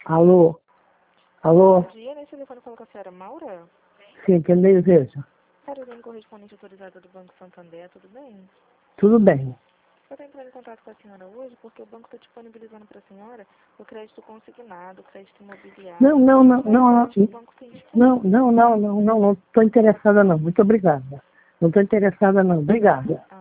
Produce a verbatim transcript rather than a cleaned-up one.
Alô? Alô? Bom dia, nesse telefone falou com a senhora Maura? Sim, quem deseja? Carolina, correspondente autorizada do Banco Santander, tudo bem? Tudo bem. Eu estou entrando em contato com a senhora hoje porque o banco está disponibilizando para a senhora o crédito consignado, o crédito imobiliário. Não, não, não, não, não, O banco tem não, disponível. não, não, não, não, não estou interessada não. Muito obrigada. Não estou interessada não. Obrigada.